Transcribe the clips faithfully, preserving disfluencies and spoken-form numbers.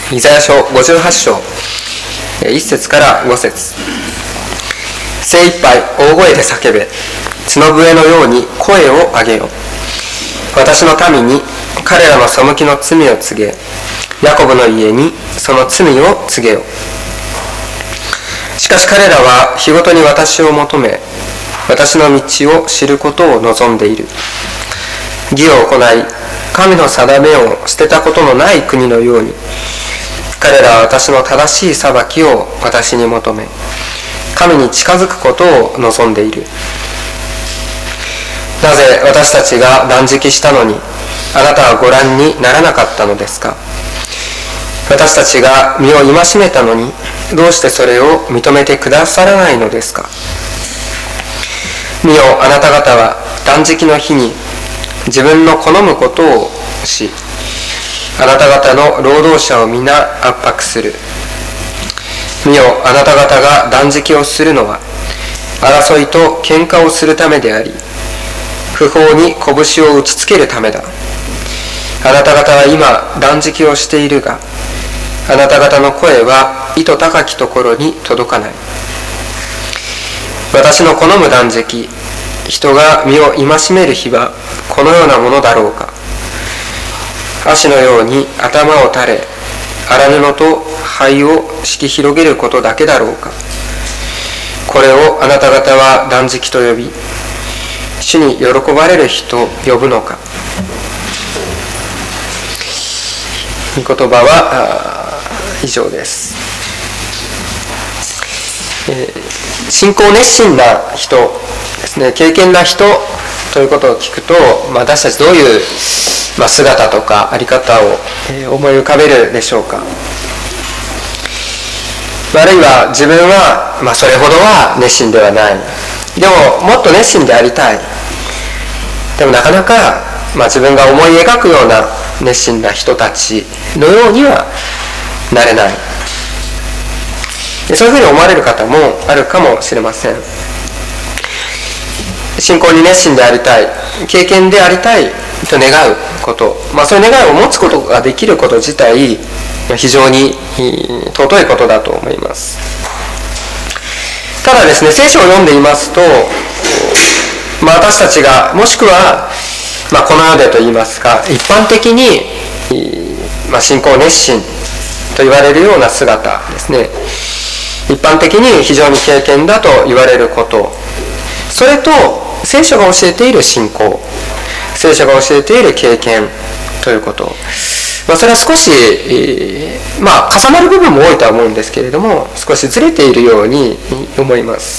イザヤ書ごじゅうはち章いっ節からご節。精一杯大声で叫べ、角笛のように声を上げよ。私の民に彼らの背きの罪を告げ、ヤコブの家にその罪を告げよ。しかし彼らは日ごとに私を求め、私の道を知ることを望んでいる。義を行い、神の定めを捨てたことのない国のように、彼らは私の正しい裁きを私に求め、神に近づくことを望んでいる。なぜ私たちが断食したのに、あなたはご覧にならなかったのですか。私たちが身を戒めたのに、どうしてそれを認めてくださらないのですか。見よ、あなた方は断食の日に自分の好むことをし、あなた方の労働者を皆圧迫する。見よ、あなた方が断食をするのは、争いと喧嘩をするためであり、不法に拳を打ちつけるためだ。あなた方は今断食をしているが、あなた方の声は糸高きところに届かない。私の好む断食、人が身を戒める日はこのようなものだろうか。足のように頭を垂れ、荒布と灰を敷き広げることだけだろうか。これをあなた方は断食と呼び、主に喜ばれる日と呼ぶのか。御言葉は以上です。えー、信仰熱心な人ですね、敬虔な人ということを聞くと、まあ、私たちどういう、まあ、姿とか在り方を、えー、思い浮かべるでしょうか。あるいは自分は、まあ、それほどは熱心ではない、でももっと熱心でありたい、でもなかなか、まあ、自分が思い描くような熱心な人たちのようにはなれない、そういうふうに思われる方もあるかもしれません。信仰に熱心でありたい、敬虔でありたいと願うこと、まあ、そういう願いを持つことができること自体、非常に尊いことだと思います。ただですね、聖書を読んでいますと、まあ、私たちがもしくは、まあ、この世でといいますか、一般的に、まあ、信仰熱心と言われるような姿ですね、一般的に非常に敬虔だと言われること、それと聖書が教えている信仰、聖書が教えている敬虔ということ、まあ、それは少し、えーまあ、重なる部分も多いとは思うんですけれども、少しずれているように思います。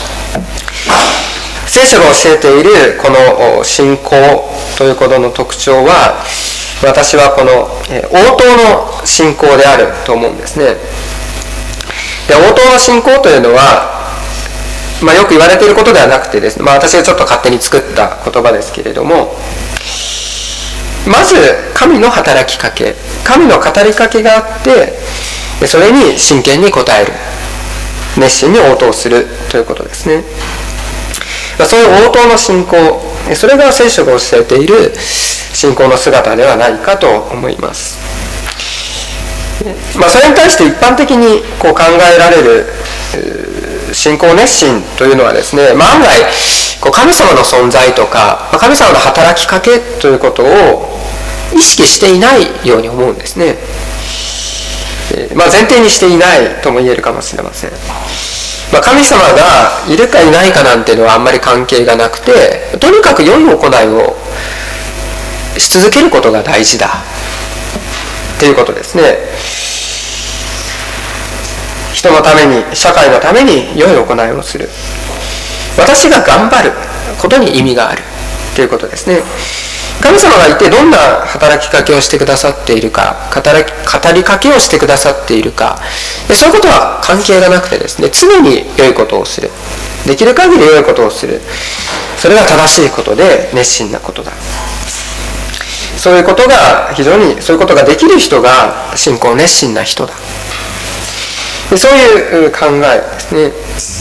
聖書が教えているこの信仰ということの特徴は、私はこの応答の信仰であると思うんですね。で、応答の信仰というのは、まあ、よく言われていることではなくてですね、まあ、私がちょっと勝手に作った言葉ですけれども、まず神の働きかけ、神の語りかけがあって、それに真剣に応える、熱心に応答するということですね。そういう応答の信仰、それが聖書が教えている信仰の姿ではないかと思います。まあ、それに対して一般的にこう考えられる信仰熱心というのはですね、まあ、案外こう神様の存在とか神様の働きかけということを意識していないように思うんですね。まあ、前提にしていないとも言えるかもしれません。まあ、神様がいるかいないかなんていうのはあんまり関係がなくて、とにかく良い行いをし続けることが大事だということですね。人のために、社会のために良い行いをする、私が頑張ることに意味があるということですね。神様がいてどんな働きかけをしてくださっているか、語り、語りかけをしてくださっているか、そういうことは関係がなくてですね、常に良いことをする、できる限り良いことをする、それが正しいことで熱心なことだ。そういうことが非常に、そういうことができる人が信仰熱心な人だ。そういう考えですね。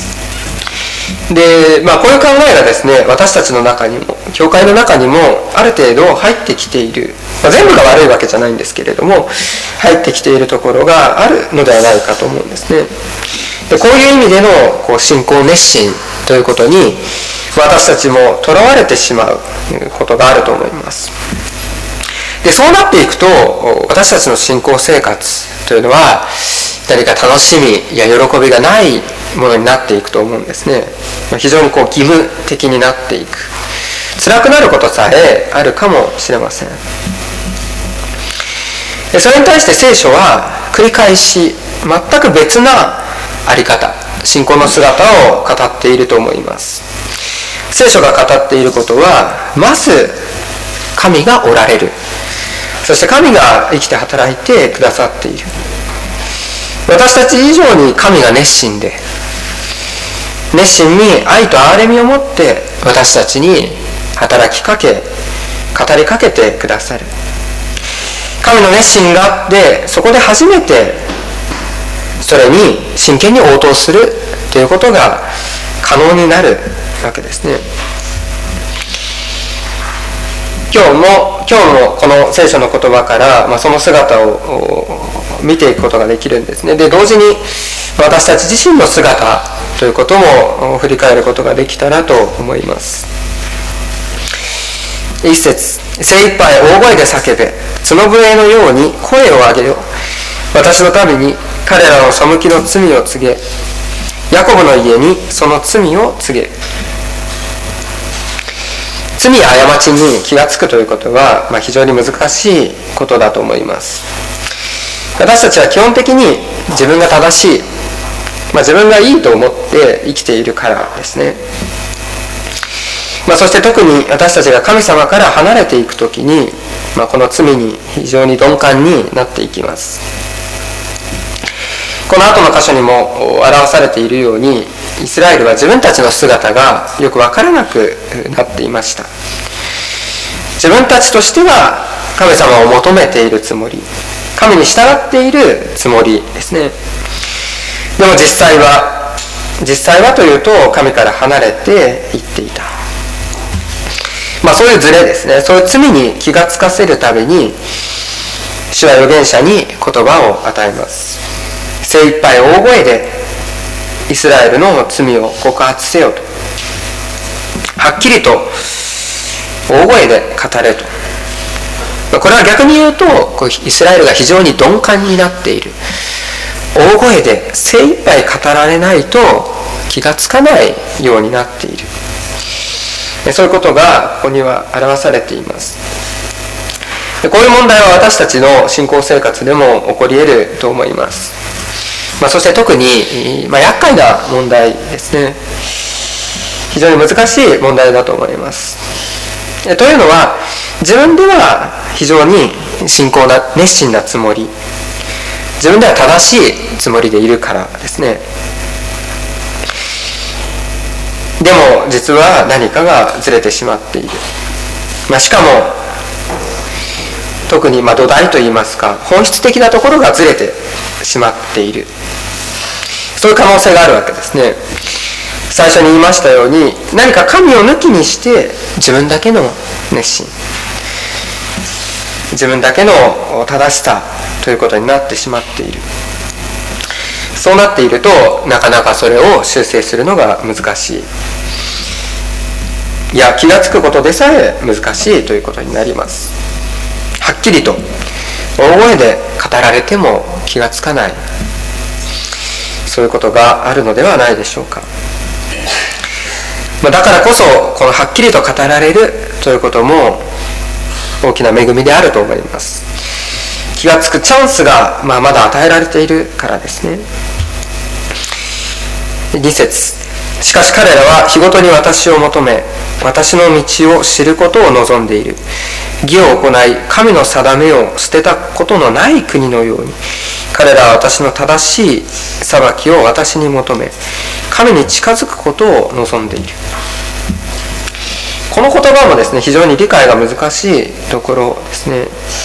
で、まあ、こういう考えがですね、私たちの中にも、教会の中にもある程度入ってきているまあ、全部が悪いわけじゃないんですけれども、入ってきているところがあるのではないかと思うんですね。でこういう意味でのこう信仰熱心ということに私たちもとらわれてしまうことがあると思います。でそうなっていくと、私たちの信仰生活というのは何か楽しみや喜びがないものになっていくと思うんですね。非常にこう義務的になっていく、辛くなることさえあるかもしれません。でそれに対して聖書は繰り返し全く別なあり方、信仰の姿を語っていると思います。聖書が語っていることは、まず神がおられる、そして神が生きて働いてくださっている。私たち以上に神が熱心で、熱心に愛と憐れみを持って私たちに働きかけ、語りかけてくださる。神の熱心があって、そこで初めてそれに真剣に応答するということが可能になるわけですね。今日も今日もこの聖書の言葉から、まあ、その姿を見ていくことができるんですね。で同時に私たち自身の姿ということも振り返ることができたらと思います。一節、精一杯大声で叫べ、角笛のように声を上げよ。私の民に彼らの背きの罪を告げ、ヤコブの家にその罪を告げ。罪や過ちに気がつくということは、まあ、非常に難しいことだと思います。私たちは基本的に自分が正しい、まあ、自分がいいと思って生きているからですね。まあ、そして特に私たちが神様から離れていくときに、まあ、この罪に非常に鈍感になっていきます。この後の箇所にも表されているように、イスラエルは自分たちの姿がよく分からなくなっていました。自分たちとしては神様を求めているつもり、神に従っているつもりですね。でも実際は実際はというと神から離れていっていた。まあそういうズレですね。そういう罪に気がつかせるために主は預言者に言葉を与えます。精一杯大声でイスラエルの罪を告発せよと、はっきりと大声で語れと。これは逆に言うと、イスラエルが非常に鈍感になっている。大声で精一杯語られないと気がつかないようになっている。そういうことがここには表されています。こういう問題は私たちの信仰生活でも起こり得ると思います。まあ、そして特に、まあ、厄介な問題ですね。非常に難しい問題だと思います。というのは、自分では非常に信仰な熱心なつもり、自分では正しいつもりでいるからですね。でも実は何かがずれてしまっている。まあ、しかも特にまあ土台といいますか、本質的なところがずれてしまっている。そういう可能性があるわけですね。最初に言いましたように、何か神を抜きにして自分だけの熱心、自分だけの正しさということになってしまっている。そうなっていると、なかなかそれを修正するのが難しい。いや、気がつくことでさえ難しいということになります。はっきりと大声で語られても気がつかない、そういうことがあるのではないでしょうか。だからこそ、このはっきりと語られるということも大きな恵みであると思います。気がつくチャンスが、まあ、まだ与えられているからですね。に節、しかし彼らは日ごとに私を求め、私の道を知ることを望んでいる。義を行い、神の定めを捨てたことのない国のように、彼らは私の正しい裁きを私に求め、神に近づくことを望んでいる。この言葉もですね、非常に理解が難しいところですね。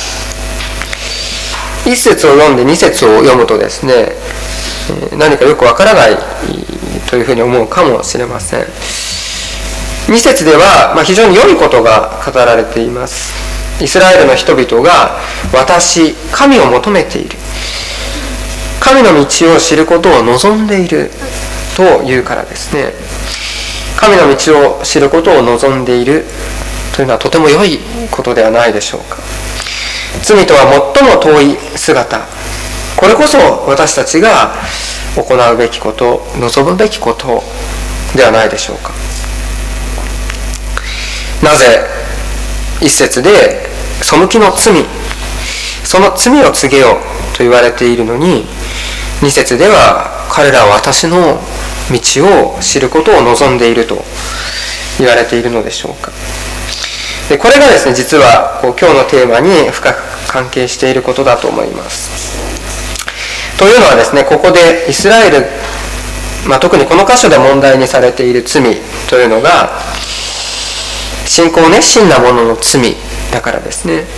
一節を読んで二節を読むとですね、何かよくわからないというふうに思うかもしれません。二節では、まあ、非常に良いことが語られています。 イスラエルの人々が私、神を求めている、神の道を知ることを望んでいるというからですね。神の道を知ることを望んでいるというのはとても良いことではないでしょうか。罪とは最も遠い姿、これこそ私たちが行うべきこと、望むべきことではないでしょうか。なぜ一節で背きの罪、その罪を告げようと言われているのに、二節では彼らは私の道を知ることを望んでいると言われているのでしょうか。でこれがですね、実はこう今日のテーマに深く関係していることだと思います。というのはですね、ここでイスラエル、まあ、特にこの箇所で問題にされている罪というのが、信仰熱心な者の罪だからですね。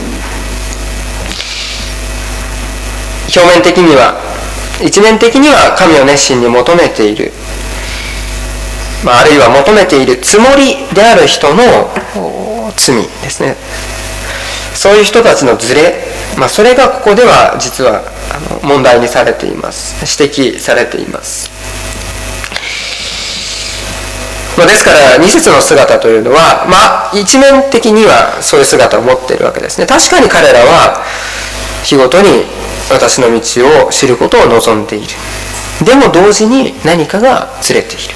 表面的には、一面的には神を熱心に求めている、まあ、あるいは求めているつもりである人の罪ですね。そういう人たちのズレ、まあ、それがここでは実はあの問題にされています。指摘されています。まあ、ですからに節の姿というのは、まあ、一面的にはそういう姿を持っているわけですね。確かに彼らは日ごとに私の道を知ることを望んでいる。でも同時に何かがずれてい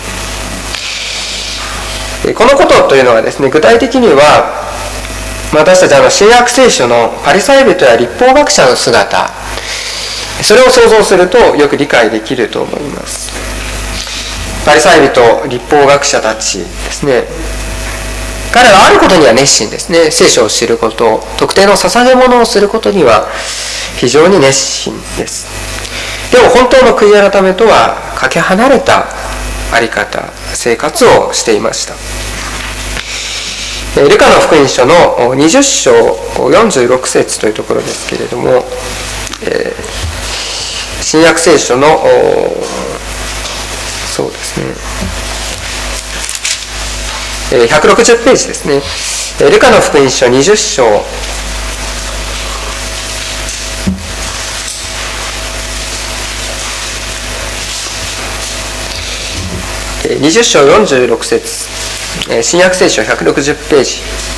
る。このことというのはですね、具体的には私たちあの新約聖書のパリサイ人や律法学者の姿、それを想像するとよく理解できると思います。パリサイ人、律法学者たちですね、彼らはあることには熱心ですね。聖書を知ること、特定の捧げ物をすることには非常に熱心です。でも本当の悔い改めとはかけ離れたあり方、生活をしていました。ルカの福音書のにじゅっ章よんじゅうろく節というところですけれども、えー、新約聖書のそうですね、ひゃくろくじゅうページですね。ルカの福音書にじゅっ章にじゅっ章よんじゅうろく節、新約聖書ひゃくろくじゅうページ。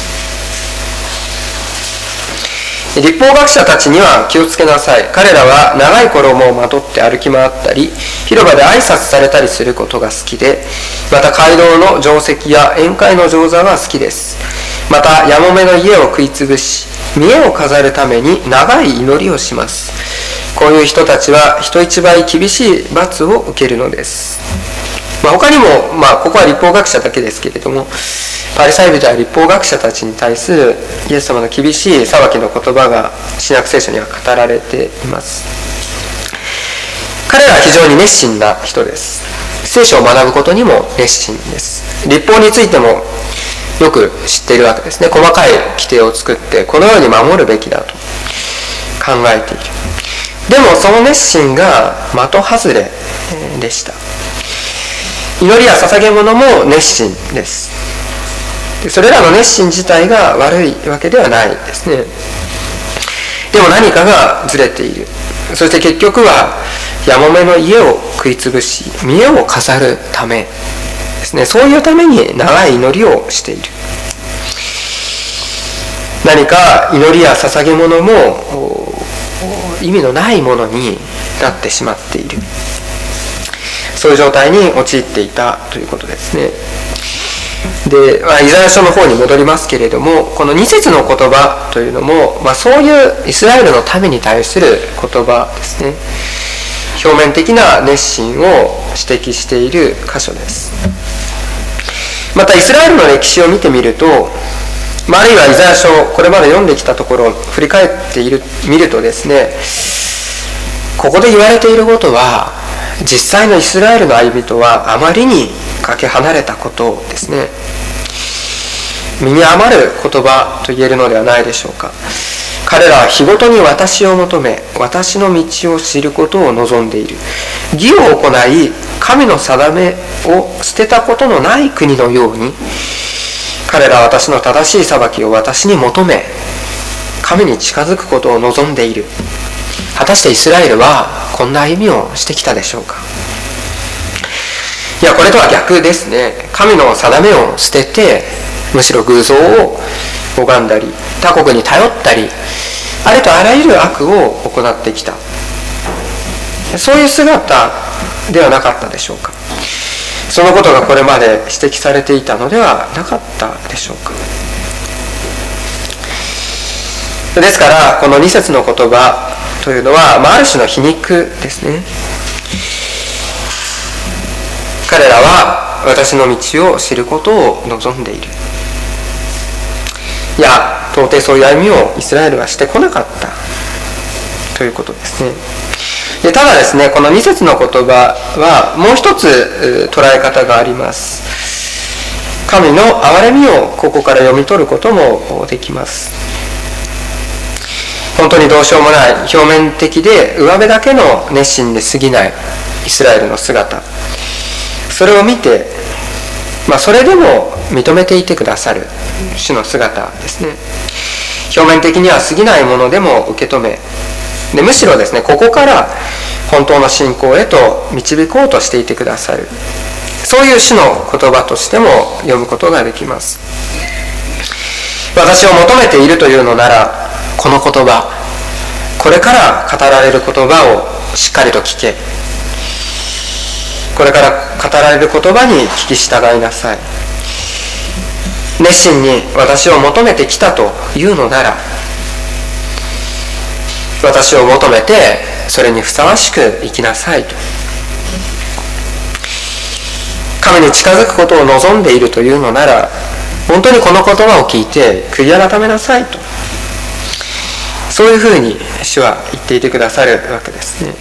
律法学者たちには気をつけなさい。彼らは長い衣をまとって歩き回ったり、広場で挨拶されたりすることが好きで、また街道の定石や宴会の上座は好きです。またやもめの家を食いつぶし、見栄を飾るために長い祈りをします。こういう人たちは人一倍厳しい罰を受けるのです。まあ、他にも、まあ、ここは律法学者だけですけれども、パリサイ人や律法学者たちに対するイエス様の厳しい裁きの言葉が新約聖書には語られています。彼らは非常に熱心な人です。聖書を学ぶことにも熱心です。律法についてもよく知っているわけですね。細かい規定を作ってこのように守るべきだと考えている。でもその熱心が的外れでした。祈りや捧げ物も熱心です。それらの熱心自体が悪いわけではないですね。でも何かがずれている。そして結局はやもめの家を食いつぶし、見栄を飾るためですね。そういうために長い祈りをしている。何か祈りや捧げ物も意味のないものになってしまっている。そういう状態に陥っていたということですね。で、まあ、イザヤ書の方に戻りますけれども、このに節の言葉というのも、まあ、そういうイスラエルの民に対する言葉ですね。表面的な熱心を指摘している箇所です。またイスラエルの歴史を見てみると、まあ、あるいはイザヤ書、これまで読んできたところを振り返っている見るとですね、ここで言われていることは実際のイスラエルの歩みとはあまりにかけ離れたことですね。身に余る言葉と言えるのではないでしょうか。彼らは日ごとに私を求め、私の道を知ることを望んでいる。義を行い、神の定めを捨てたことのない国のように、彼らは私の正しい裁きを私に求め、 神に近づくことを望んでいる。果たしてイスラエルはこんな歩みをしてきたでしょうか。いや、これとは逆ですね。神の定めを捨てて、むしろ偶像を拝んだり、他国に頼ったり、ありとあらゆる悪を行ってきた、そういう姿ではなかったでしょうか。そのことがこれまで指摘されていたのではなかったでしょうか。ですからこのに節の言葉というのは、まあ、ある種の皮肉ですね。彼らは私の道を知ることを望んでいる。いや、到底そういう歩みをイスラエルはしてこなかったということですね。でただですね、このに節の言葉はもう一つ捉え方があります。神の憐れみをここから読み取ることもできます。本当にどうしようもない、表面的で上辺だけの熱心で過ぎないイスラエルの姿、それを見て、まあ、それでも認めていてくださる主の姿ですね。表面的には過ぎないものでも受け止め、でむしろですね、ここから本当の信仰へと導こうとしていてくださる、そういう主の言葉としても読むことができます。私を求めているというのなら、この言葉、これから語られる言葉をしっかりと聞け。これから語られる言葉に聞き従いなさい。熱心に私を求めてきたというのなら、私を求めてそれにふさわしく生きなさいと。神に近づくことを望んでいるというのなら、本当にこの言葉を聞いて悔い改めなさいと、そういうふうに主は言っていてくださるわけですね。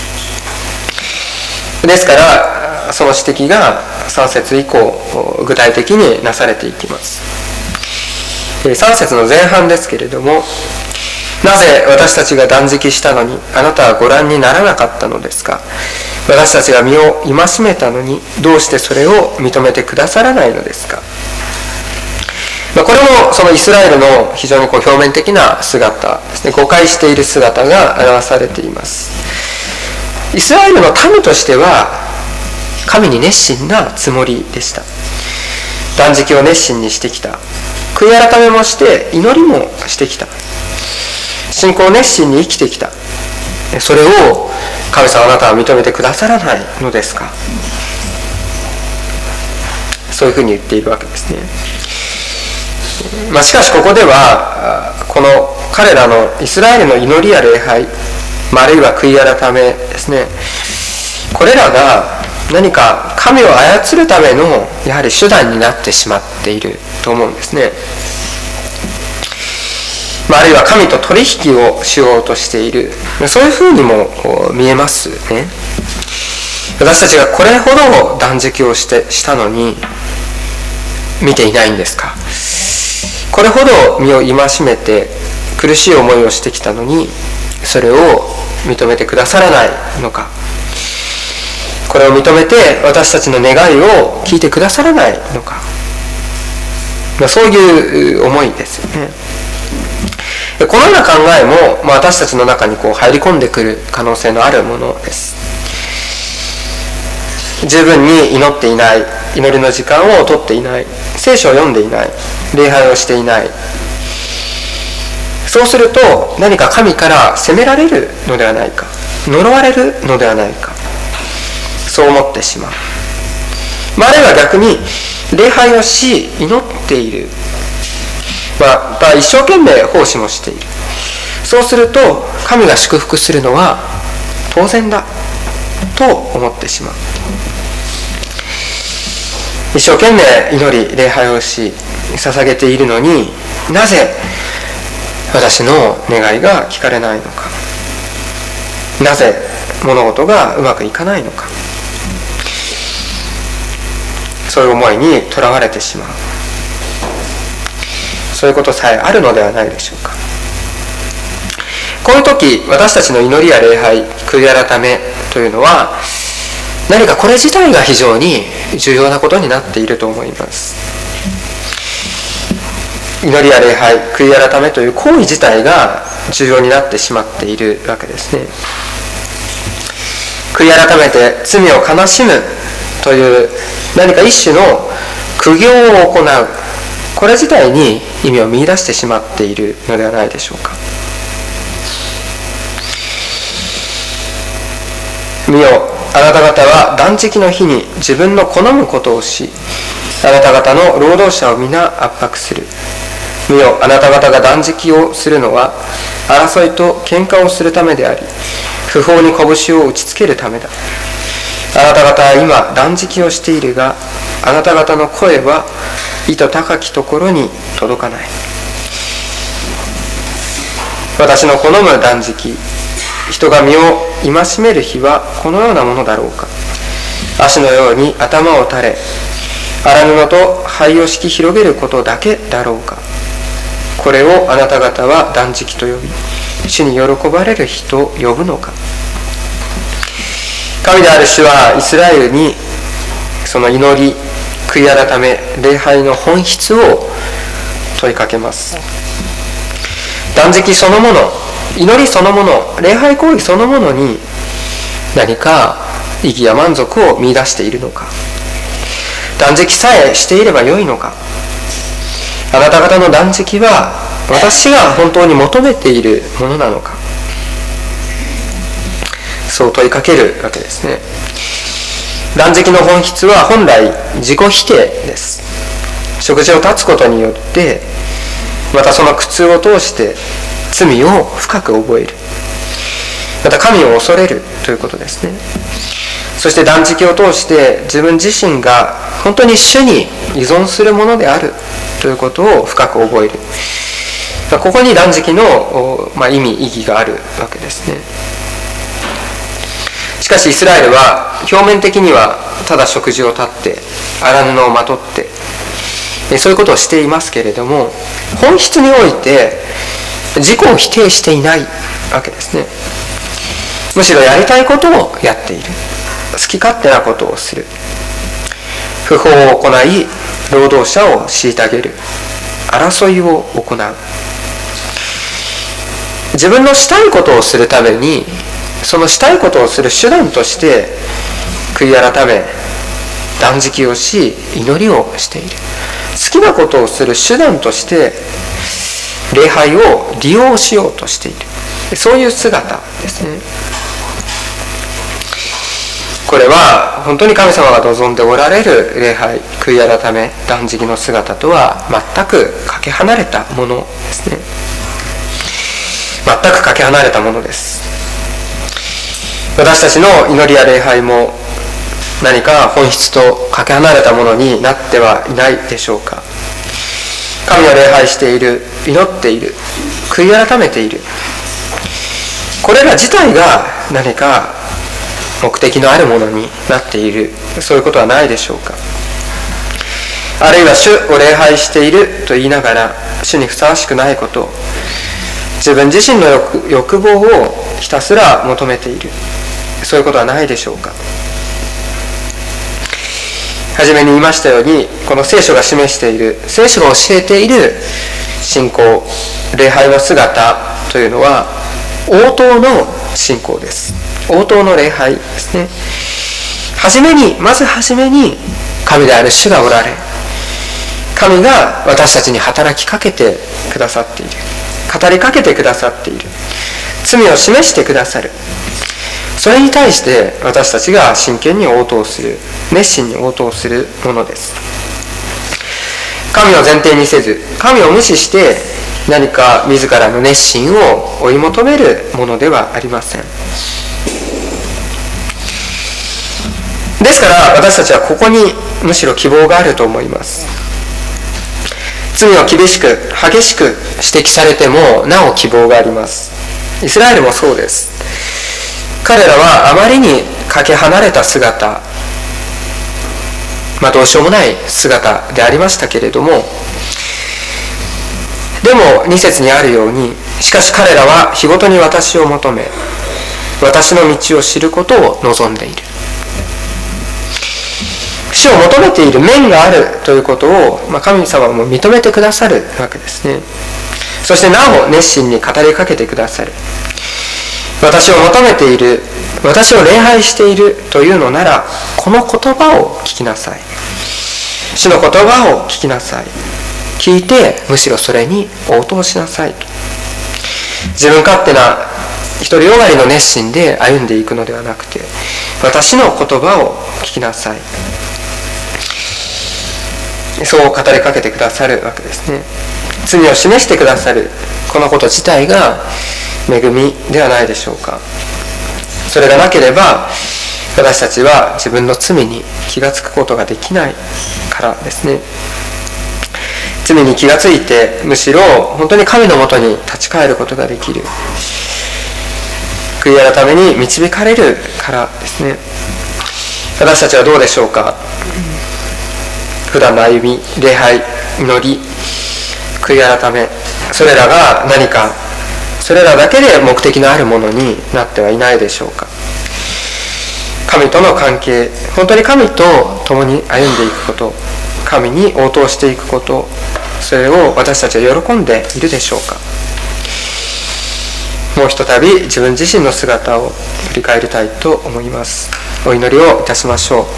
ですからその指摘がさん節以降具体的になされていきます。さん節の前半ですけれども、なぜ私たちが断食したのにあなたはご覧にならなかったのですか。私たちが身を戒めたのにどうしてそれを認めてくださらないのですか。これもそのイスラエルの非常にこう表面的な姿ですね、誤解している姿が表されています。イスラエルの民としては神に熱心なつもりでした。断食を熱心にしてきた、悔い改めもして祈りもしてきた、信仰を熱心に生きてきた。それを神様あなたは認めてくださらないのですか。そういうふうに言っているわけですね。まあ、しかしここではこの彼らのイスラエルの祈りや礼拝、まあ、あるいは悔い改めですね、これらが何か神を操るためのやはり手段になってしまっていると思うんですね。まあ、あるいは神と取引をしようとしている、そういうふうにも見えますね。私たちがこれほど断食をしてしたのに見ていないんですか。これほど身を戒めて苦しい思いをしてきたのにそれを認めてくださらないのか。これを認めて私たちの願いを聞いてくださらないのか、まあ、そういう思いですよね。このような考えも、まあ、私たちの中にこう入り込んでくる可能性のあるものです。十分に祈っていない、祈りの時間を取っていない、聖書を読んでいない、礼拝をしていない、そうすると何か神から責められるのではないか、呪われるのではないか、そう思ってしまう。まあ、あるいは逆に礼拝をし祈っている、また一生懸命奉仕もしている、そうすると神が祝福するのは当然だと思ってしまう。一生懸命祈り礼拝をし捧げているのに、なぜ私の願いが聞かれないのか、なぜ物事がうまくいかないのか、そういう思いにとらわれてしまう、そういうことさえあるのではないでしょうか。こういう時、私たちの祈りや礼拝、悔い改めというのは何かこれ自体が非常に重要なことになっていると思います。 祈りや礼拝、悔い改めという行為自体が重要になってしまっているわけですね。悔い改めて罪を悲しむという何か一種の苦行を行う、これ自体に意味を見出してしまっているのではないでしょうか。見よ、あなた方は断食の日に自分の好むことをし、あなた方の労働者を皆圧迫する。見よ、あなた方が断食をするのは争いと喧嘩をするためであり、不法に拳を打ちつけるためだ。あなた方は今断食をしているが、あなた方の声は糸高きところに届かない。私の好む断食、人が身を戒める日はこのようなものだろうか。足のように頭を垂れ、荒布と灰を敷き広げることだけだろうか。これをあなた方は断食と呼び、主に喜ばれる日と呼ぶのか。神である主はイスラエルにその祈り、悔い改め、礼拝の本質を問いかけます。断食そのもの、祈りそのもの、礼拝行為そのものに何か意義や満足を見出しているのか。断食さえしていればよいのか。あなた方の断食は私が本当に求めているものなのか。そう問いかけるわけですね。断食の本質は本来自己否定です。食事を断つことによって、またその苦痛を通して罪を深く覚える、また神を恐れるということですね。そして断食を通して自分自身が本当に主に依存するものであるということを深く覚える。ここに断食の、まあ、意味意義があるわけですね。しかしイスラエルは表面的にはただ食事を断って荒布をまとってそういうことをしていますけれども、本質において自己を否定していないわけですね。むしろやりたいことをやっている、好き勝手なことをする、不法を行い労働者を虐げる、争いを行う。自分のしたいことをするために、そのしたいことをする手段として悔い改め、断食をし、祈りをしている。好きなことをする手段として礼拝を利用しようとしている、そういう姿ですね。これは本当に神様が望んでおられる礼拝、悔い改め、断食の姿とは全くかけ離れたものですね。全くかけ離れたものです。私たちの祈りや礼拝も何か本質とかけ離れたものになってはいないでしょうか。神を礼拝している、祈っている、悔い改めている、これら自体が何か目的のあるものになっている、そういうことはないでしょうか。あるいは主を礼拝していると言いながら主にふさわしくないことを、自分自身の 欲, 欲望をひたすら求めている、そういうことはないでしょうか。はじめに言いましたように、この聖書が示している、聖書が教えている信仰、礼拝の姿というのは応答の信仰です。応答の礼拝ですね。はじめに、まずはじめに神である主がおられ、神が私たちに働きかけてくださっている、語りかけてくださっている、罪を示してくださる。それに対して私たちが真剣に応答する、熱心に応答するものです。神を前提にせず、神を無視して何か自らの熱心を追い求めるものではありません。ですから私たちはここにむしろ希望があると思います。罪を厳しく激しく指摘されてもなお希望があります。イスラエルもそうです。彼らはあまりにかけ離れた姿、まあどうしようもない姿でありましたけれども、でもに節にあるように、しかし彼らは日ごとに私を求め、私の道を知ることを望んでいる。 主を求めている面があるということを、まあ、神様も認めてくださるわけですね。そしてなお熱心に語りかけてくださる。私を求めている、私を礼拝しているというのなら、この言葉を聞きなさい。主の言葉を聞きなさい。聞いて、むしろそれに応答しなさい。自分勝手な独りよがりの熱心で歩んでいくのではなくて、私の言葉を聞きなさい。そう語りかけてくださるわけですね。罪を示してくださる、このこと自体が恵みではないでしょうか。それがなければ私たちは自分の罪に気がつくことができないからですね。罪に気がついて、むしろ本当に神のもとに立ち返ることができる、悔い改めに導かれるからですね。私たちはどうでしょうか。普段の歩み、礼拝、祈り、悔い改め、それらが何か、それらだけで目的のあるものになってはいないでしょうか。神との関係、本当に神と共に歩んでいくこと、神に応答していくこと、それを私たちは喜んでいるでしょうか。もうひとたび自分自身の姿を振り返りたいと思います。お祈りをいたしましょう。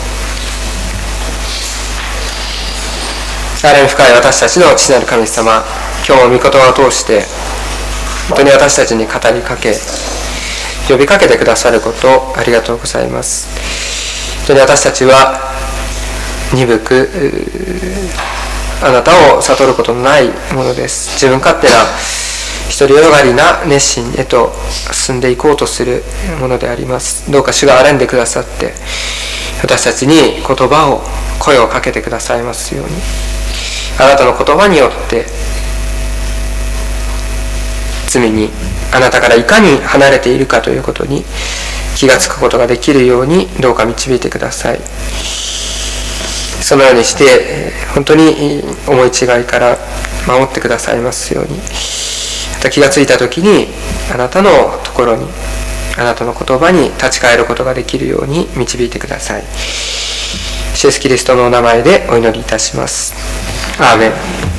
あれに深い私たちの父なる神様、今日も御言葉を通して本当に私たちに語りかけ、呼びかけてくださることありがとうございます。本当に私たちは鈍くあなたを悟ることのないものです。自分勝手な独りよがりな熱心へと進んでいこうとするものであります。どうか主が憐れんでくださって、私たちに言葉を声をかけてくださいますように、あなたの言葉によって罪にあなたからいかに離れているかということに気がつくことができるように、どうか導いてください。そのようにして本当に思い違いから守ってくださいますように、また気がついた時にあなたのところに、あなたの言葉に立ち返ることができるように導いてください。主イエスキリストのお名前でお祈りいたします。アーメン。